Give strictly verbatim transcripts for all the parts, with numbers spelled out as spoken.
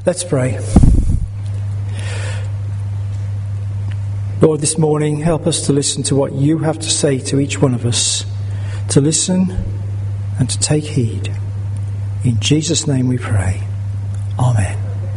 Let's pray. Lord, this morning, help us to listen to what you have to say to each one of us, to listen and to take heed. In Jesus' name we pray. Amen.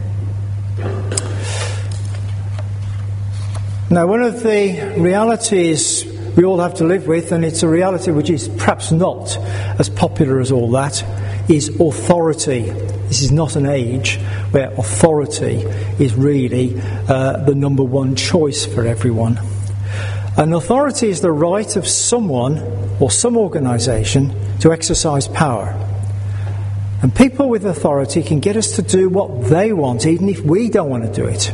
Now, one of the realities we all have to live with, and it's a reality which is perhaps not as popular as all that, is authority. This is not an age where authority is really uh, the number one choice for everyone. An authority is the right of someone or some organisation to exercise power. And people with authority can get us to do what they want, even if we don't want to do it.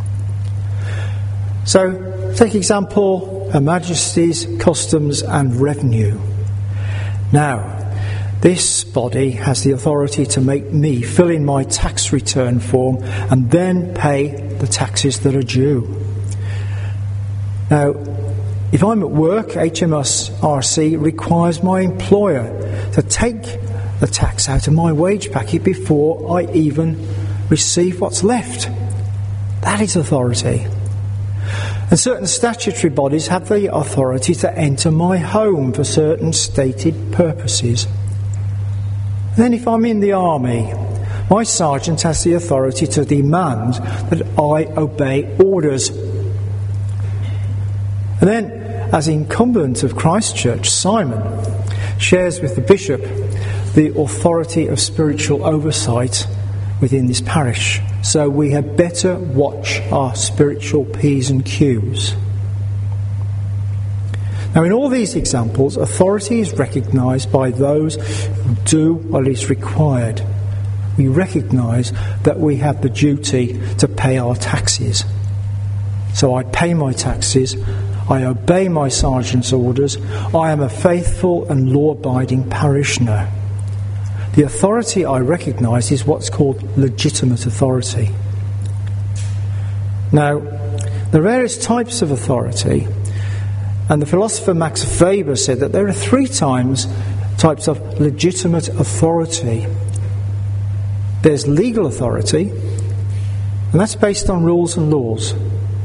So, take example, Her Majesty's Customs and Revenue. Now, this body has the authority to make me fill in my tax return form and then pay the taxes that are due. Now, if I'm at work, H M R C requires my employer to take the tax out of my wage packet before I even receive what's left. That is authority. And certain statutory bodies have the authority to enter my home for certain stated purposes. Then if I'm in the army, my sergeant has the authority to demand that I obey orders. And then, as incumbent of Christ Church, Simon shares with the bishop the authority of spiritual oversight within this parish. So we had better watch our spiritual P's and Q's. Now, in all these examples, authority is recognised by those who do what is required. We recognise that we have the duty to pay our taxes. So I pay my taxes, I obey my sergeant's orders, I am a faithful and law-abiding parishioner. The authority I recognise is what's called legitimate authority. Now, the various types of authority. And the philosopher Max Weber said that there are three times types of legitimate authority. There's legal authority, and that's based on rules and laws.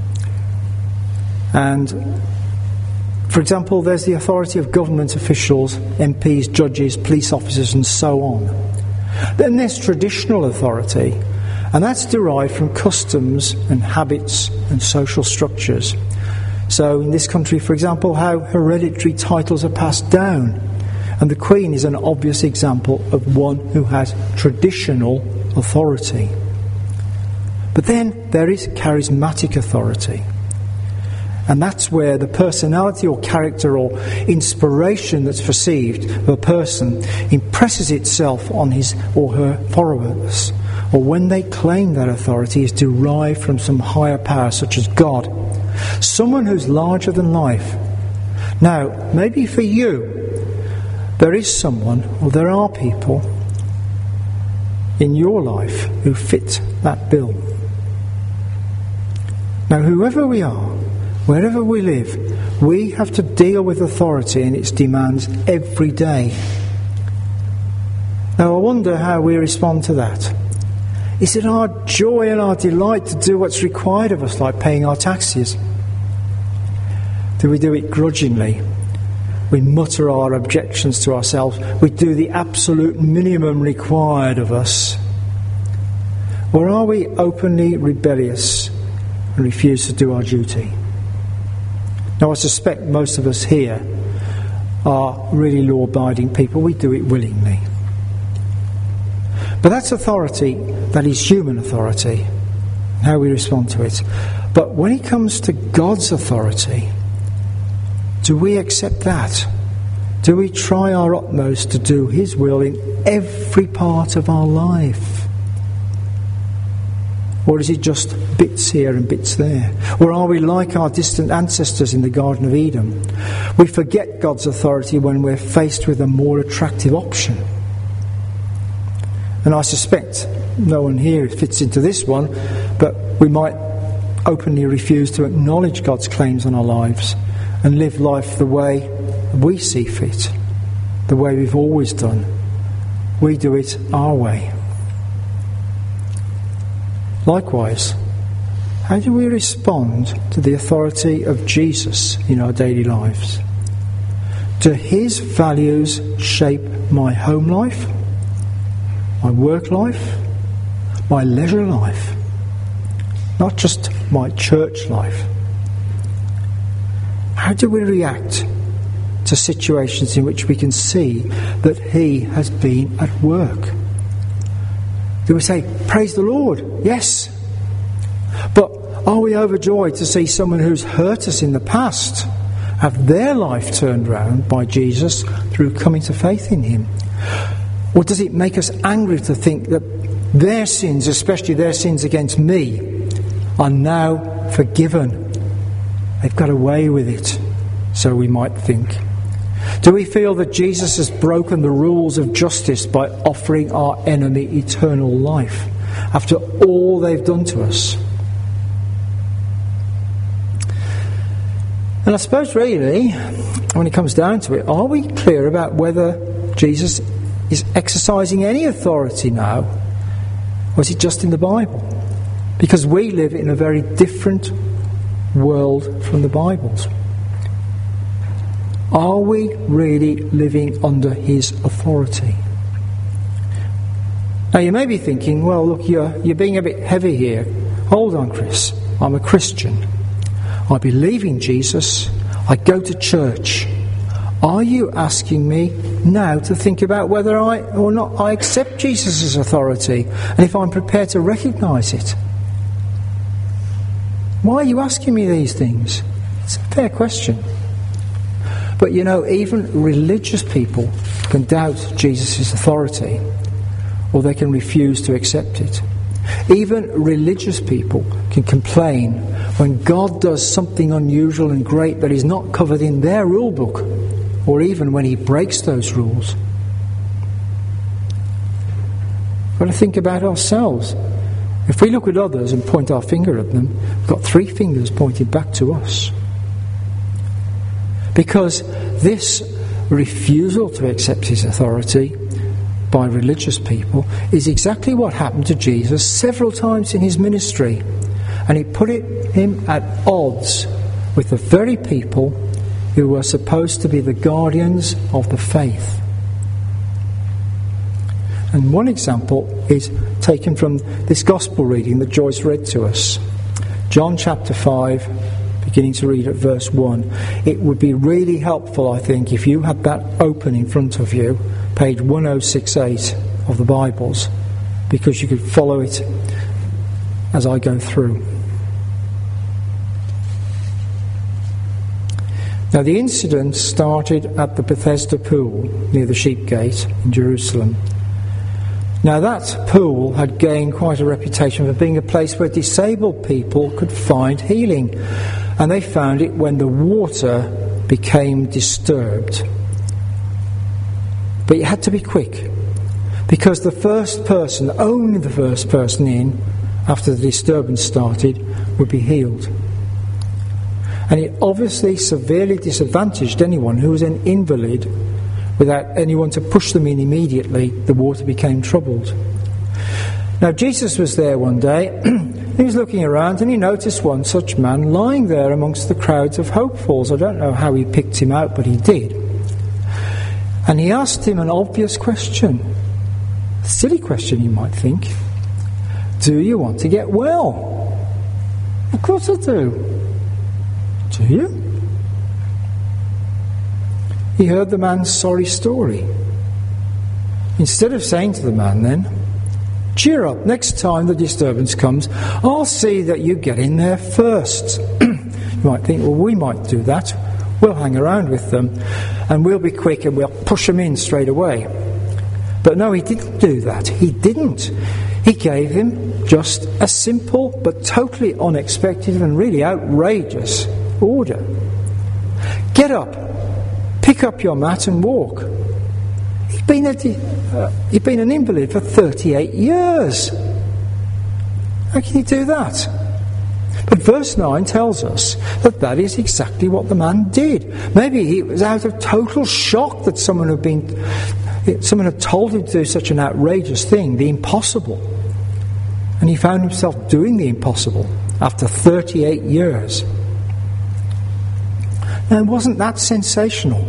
And, for example, there's the authority of government officials, M Ps, judges, police officers, and so on. Then there's traditional authority, and that's derived from customs and habits and social structures. So in this country, for example, how hereditary titles are passed down. And the Queen is an obvious example of one who has traditional authority. But then there is charismatic authority. And that's where the personality or character or inspiration that's perceived of a person impresses itself on his or her followers. Or when they claim that authority is derived from some higher power such as God. Someone who's larger than life. Now, maybe for you, there is someone, or there are people in your life who fit that bill. Now, whoever we are, wherever we live, we have to deal with authority and its demands every day. Now, I wonder how we respond to that. Is it our joy and our delight to do what's required of us, like paying our taxes? Do we do it grudgingly? We mutter our objections to ourselves. We do the absolute minimum required of us. Or are we openly rebellious and refuse to do our duty? Now, I suspect most of us here are really law-abiding people. We do it willingly. But that's authority that is human authority, how we respond to it. But when it comes to God's authority, do we accept that? Do we try our utmost to do His will in every part of our life? Or is it just bits here and bits there? Or are we like our distant ancestors in the Garden of Eden? We forget God's authority when we're faced with a more attractive option. And I suspect no one here fits into this one, but we might openly refuse to acknowledge God's claims on our lives and live life the way we see fit, the way we've always done. We do it our way. Likewise, how do we respond to the authority of Jesus in our daily lives? Do his values shape my home life, my work life, my leisure life, not just my church life? How do we react to situations in which we can see that he has been at work? Do we say, praise the Lord? Yes. But are we overjoyed to see someone who's hurt us in the past have their life turned around by Jesus through coming to faith in him? Or does it make us angry to think that their sins, especially their sins against me, are now forgiven? They've got away with it, so we might think. Do we feel that Jesus has broken the rules of justice by offering our enemy eternal life after all they've done to us? And I suppose really, when it comes down to it, are we clear about whether Jesus is exercising any authority now, or is it just in the Bible? Because we live in a very different world from the Bible's. Are we really living under his authority? Now you may be thinking, well look, you're, you're being a bit heavy here. Hold on, Chris. I'm a Christian. I believe in Jesus. I go to church. Are you asking me now to think about whether I or not I accept Jesus' authority and if I'm prepared to recognise it? Why are you asking me these things? It's a fair question. But you know, even religious people can doubt Jesus' authority, or they can refuse to accept it. Even religious people can complain when God does something unusual and great that is not covered in their rule book, or even when he breaks those rules. We've got to think about ourselves. If we look at others and point our finger at them, we've got three fingers pointed back to us. Because this refusal to accept his authority by religious people is exactly what happened to Jesus several times in his ministry. And it put it, him at odds with the very people who were supposed to be the guardians of the faith. And one example is taken from this gospel reading that Joyce read to us. John chapter five, beginning to read at verse one. It would be really helpful, I think, if you had that open in front of you, page one oh six eight of the Bibles, because you could follow it as I go through. Now, the incident started at the Bethesda pool near the Sheep Gate in Jerusalem. Now, that pool had gained quite a reputation for being a place where disabled people could find healing. And they found it when the water became disturbed. But you had to be quick, because the first person, only the first person in, after the disturbance started, would be healed. And it obviously severely disadvantaged anyone who was an invalid. Without anyone to push them in immediately, the water became troubled. Now, Jesus was there one day. He was looking around and he noticed one such man lying there amongst the crowds of hopefuls. I don't know how he picked him out, but he did. And he asked him an obvious question. A silly question, you might think. Do you want to get well? Of course I do. Do you? He heard the man's sorry story. Instead of saying to the man then, cheer up, next time the disturbance comes, I'll see that you get in there first. You might think, well, we might do that. We'll hang around with them and we'll be quick and we'll push them in straight away. But no, he didn't do that. He didn't. He gave him just a simple but totally unexpected and really outrageous order. Get up, pick up your mat and walk. He'd been, a, uh, he'd been an invalid for thirty-eight years. How can he do that? But verse nine tells us that that is exactly what the man did. Maybe he was out of total shock that someone had been, someone had told him to do such an outrageous thing, the impossible. And he found himself doing the impossible after thirty-eight years. Now, wasn't that sensational?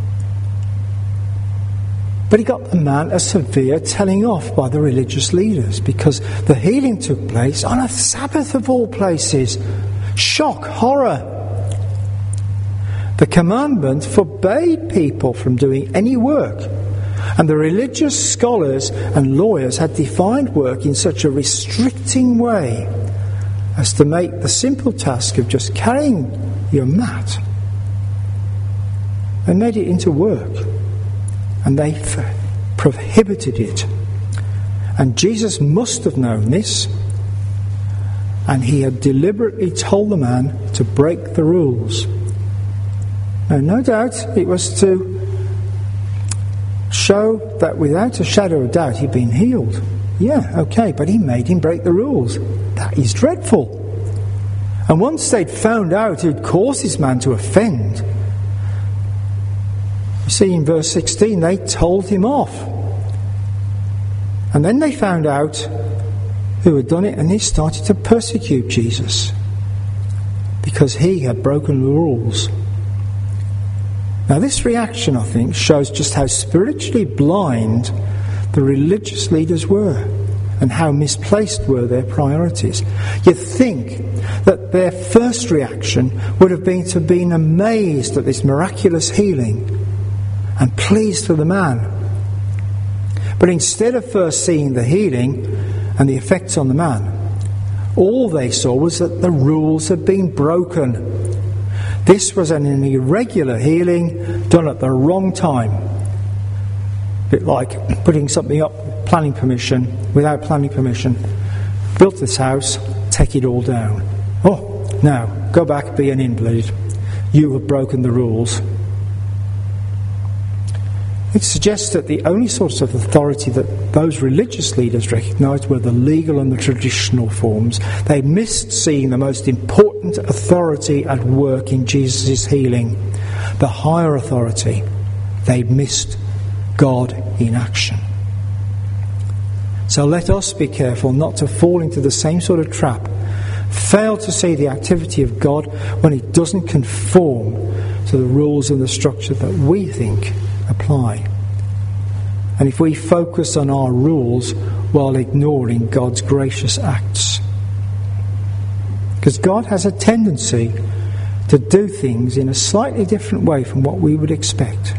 But he got the man a severe telling off by the religious leaders, because the healing took place on a Sabbath of all places. Shock, horror. The commandment forbade people from doing any work, and the religious scholars and lawyers had defined work in such a restricting way as to make the simple task of just carrying your mat, they made it into work, and they f- prohibited it. And Jesus must have known this, and he had deliberately told the man to break the rules. Now, no doubt it was to show that without a shadow of doubt he'd been healed. Yeah, okay, but he made him break the rules. That is dreadful. And once they'd found out who'd caused this man to offend, you see in verse sixteen, they told him off. And then they found out who had done it, and they started to persecute Jesus because he had broken the rules. Now, this reaction, I think, shows just how spiritually blind the religious leaders were and how misplaced were their priorities. You'd think that their first reaction would have been to have been amazed at this miraculous healing and pleased for the man. But instead of first seeing the healing and the effects on the man, all they saw was that the rules had been broken. This was an irregular healing done at the wrong time. A bit like putting something up, planning permission, without planning permission. Built this house, take it all down. Oh, now, go back, be an invalid. You have broken the rules. It suggests that the only source of authority that those religious leaders recognised were the legal and the traditional forms. They missed seeing the most important authority at work in Jesus' healing, the higher authority. They missed God in action. So let us be careful not to fall into the same sort of trap. Fail to see the activity of God when it doesn't conform to the rules and the structure that we think apply. And if we focus on our rules while ignoring God's gracious acts. Because God has a tendency to do things in a slightly different way from what we would expect.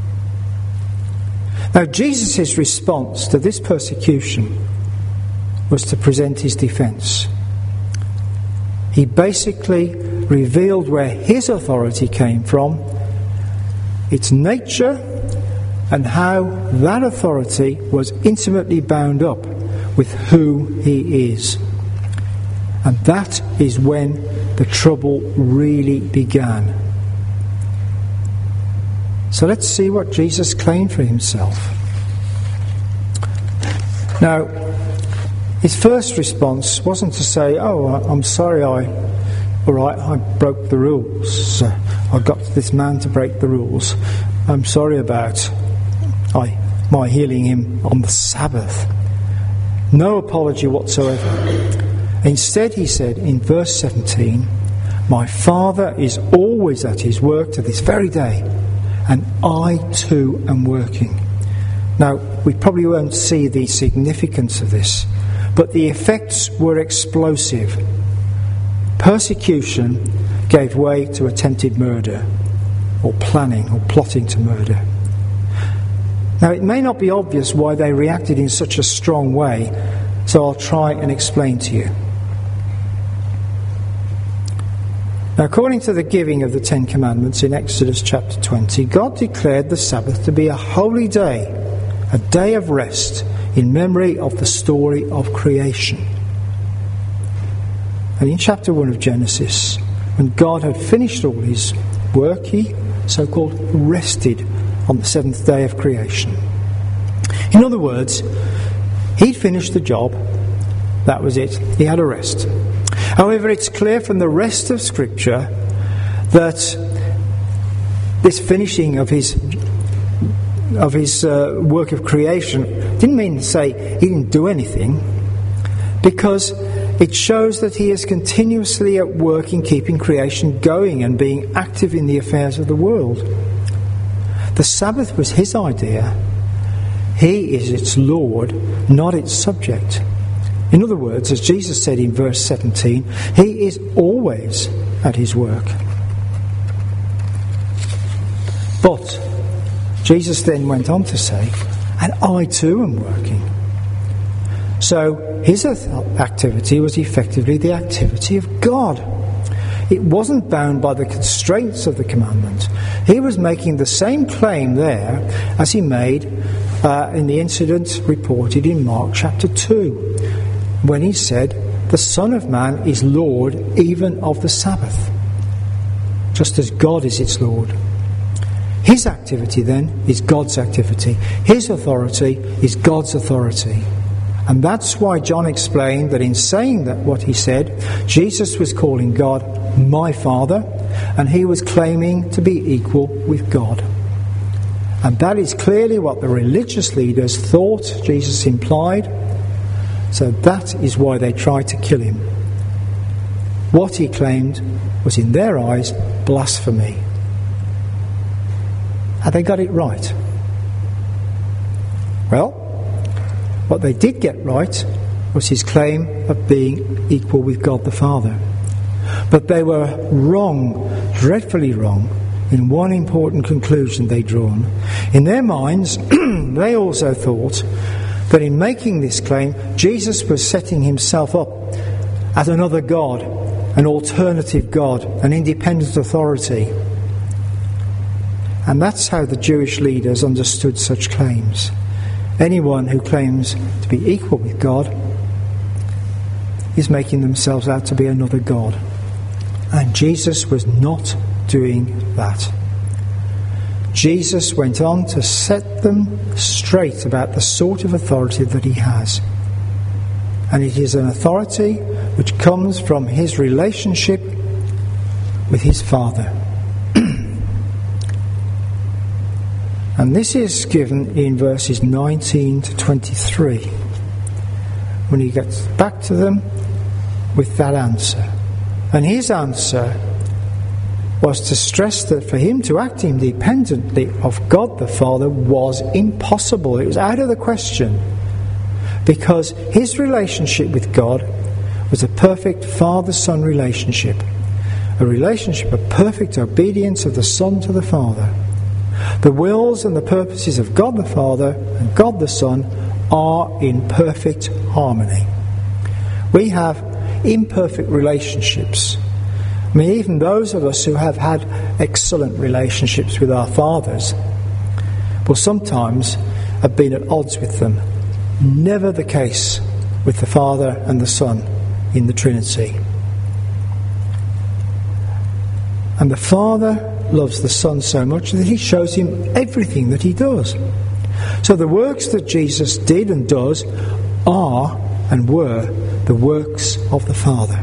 Now, Jesus' response to this persecution was to present his defense. He basically revealed where his authority came from, its nature, and how that authority was intimately bound up with who he is. And that is when the trouble really began. So let's see what Jesus claimed for himself. Now, his first response wasn't to say, oh, I'm sorry, I, all right, I broke the rules. I got this man to break the rules. I'm sorry about I, my healing him on the Sabbath. No apology whatsoever. Instead, he said in verse seventeen, my Father is always at his work to this very day, and I too am working. Now, we probably won't see the significance of this, but the effects were explosive. Persecution gave way to attempted murder, or planning or plotting to murder. Now, it may not be obvious why they reacted in such a strong way, so I'll try and explain to you. Now, according to the giving of the Ten Commandments in Exodus chapter twenty, God declared the Sabbath to be a holy day, a day of rest in memory of the story of creation. And in chapter one of Genesis, when God had finished all his work, he so-called rested on the seventh day of creation. In other words, he'd finished the job. That was it. He had a rest. However, it's clear from the rest of Scripture that this finishing of his of his uh, work of creation didn't mean to say he didn't do anything, because it shows that he is continuously at work in keeping creation going and being active in the affairs of the world. The Sabbath was his idea. He is its Lord, not its subject. In other words, as Jesus said in verse seventeen, he is always at his work. But Jesus then went on to say, and I too am working. So his activity was effectively the activity of God. It wasn't bound by the constraints of the commandment. He was making the same claim there as he made uh, in the incident reported in Mark chapter two, when he said, the Son of Man is Lord even of the Sabbath, just as God is its Lord. His activity then is God's activity. His authority is God's authority. And that's why John explained that in saying that what he said, Jesus was calling God my Father, and he was claiming to be equal with God. And that is clearly what the religious leaders thought Jesus implied. So that is why they tried to kill him. What he claimed was, in their eyes, blasphemy. Had they got it right? Well, what they did get right was his claim of being equal with God the Father. But they were wrong, dreadfully wrong, in one important conclusion they'd drawn. In their minds, they also thought that in making this claim, Jesus was setting himself up as another God, an alternative God, an independent authority. And that's how the Jewish leaders understood such claims. Anyone who claims to be equal with God is making themselves out to be another God. And Jesus was not doing that. Jesus went on to set them straight about the sort of authority that he has. And it is an authority which comes from his relationship with his Father. And this is given in verses nineteen to twenty-three, when he gets back to them with that answer. And his answer was to stress that for him to act independently of God the Father was impossible. It was out of the question, because his relationship with God was a perfect father-son relationship, a relationship of perfect obedience of the Son to the Father. The wills and the purposes of God the Father and God the Son are in perfect harmony. We have imperfect relationships. I mean, even those of us who have had excellent relationships with our fathers will sometimes have been at odds with them. Never the case with the Father and the Son in the Trinity. And the Father loves the Son so much that he shows him everything that he does. So the works that Jesus did and does are and were the works of the Father.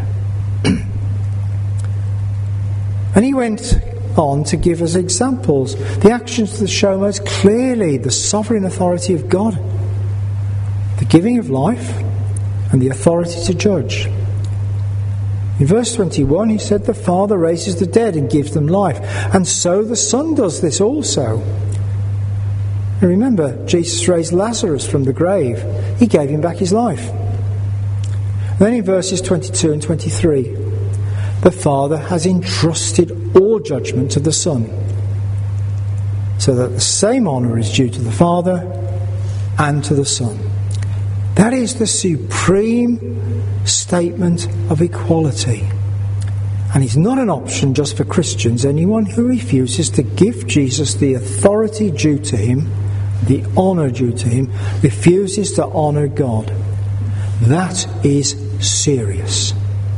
And he went on to give us examples, the actions that show most clearly the sovereign authority of God, the giving of life and the authority to judge. In verse twenty-one, he said, the Father raises the dead and gives them life, and so the Son does this also. And remember, Jesus raised Lazarus from the grave. He gave him back his life. And then in verses twenty-two and twenty-three, the Father has entrusted all judgment to the Son, so that the same honour is due to the Father and to the Son. That is the supreme statement of equality. And it's not an option just for Christians. Anyone who refuses to give Jesus the authority due to him, the honour due to him, refuses to honour God. That is serious.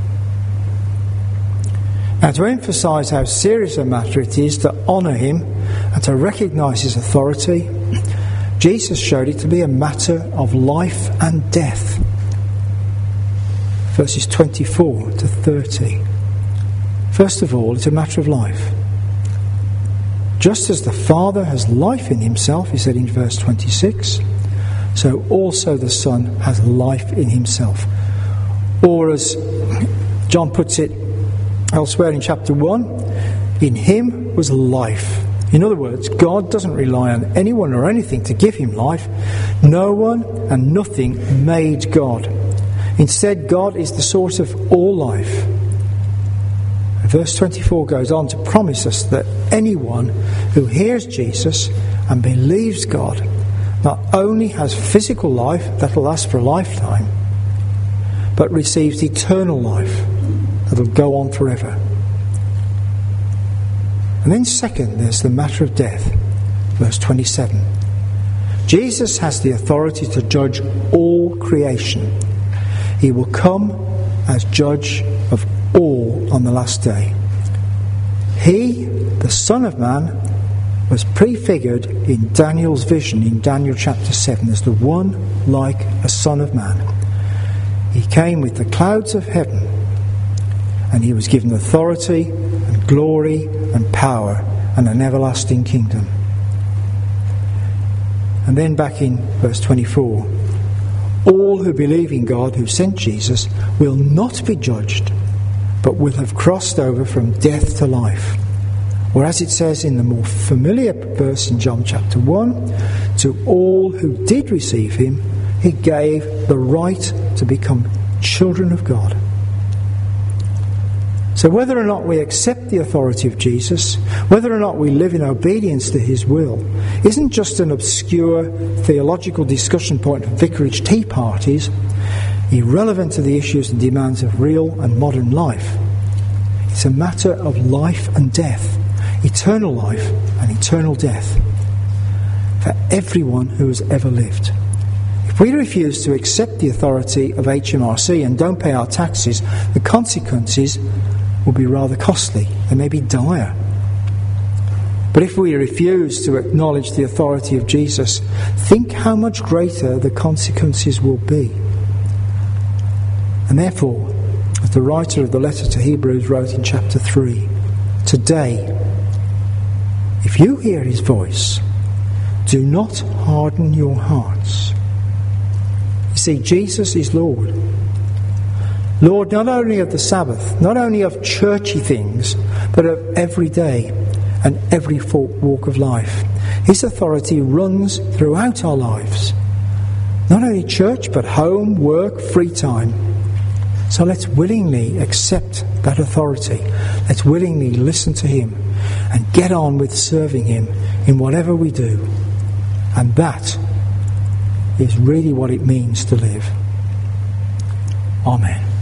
Now, to emphasise how serious a matter it is to honour him and to recognise his authority, Jesus showed it to be a matter of life and death. Verses twenty-four to thirty. First of all, it's a matter of life. Just as the Father has life in himself, he said in verse twenty-six, so also the Son has life in himself. Or as John puts it elsewhere in chapter one, in him was life. In other words, God doesn't rely on anyone or anything to give him life. No one and nothing made God. Instead, God is the source of all life. Verse twenty-four goes on to promise us that anyone who hears Jesus and believes God not only has physical life that will last for a lifetime, but receives eternal life that will go on forever. And then second, there's the matter of death. Verse twenty-seven. Jesus has the authority to judge all creation. He will come as judge of all on the last day. He, the Son of Man, was prefigured in Daniel's vision in Daniel chapter seven as the one like a Son of Man. He came with the clouds of heaven, and he was given authority and glory and power and an everlasting kingdom. And then back in verse twenty-four, all who believe in God who sent Jesus will not be judged, but will have crossed over from death to life. Or as it says in the more familiar verse in John chapter one, to all who did receive him, he gave the right to become children of God. So whether or not we accept the authority of Jesus, whether or not we live in obedience to his will, isn't just an obscure theological discussion point for vicarage tea parties, irrelevant to the issues and demands of real and modern life. It's a matter of life and death, eternal life and eternal death, for everyone who has ever lived. If we refuse to accept the authority of H M R C and don't pay our taxes, the consequences will be rather costly. They may be dire. But if we refuse to acknowledge the authority of Jesus, think how much greater the consequences will be. And therefore, as the writer of the letter to Hebrews wrote in chapter three, today, if you hear his voice, do not harden your hearts. You see, Jesus is Lord. Lord not only of the Sabbath, not only of churchy things, but of every day and every walk of life. His authority runs throughout our lives. Not only church, but home, work, free time. So let's willingly accept that authority. Let's willingly listen to him and get on with serving him in whatever we do. And that is really what it means to live. Amen.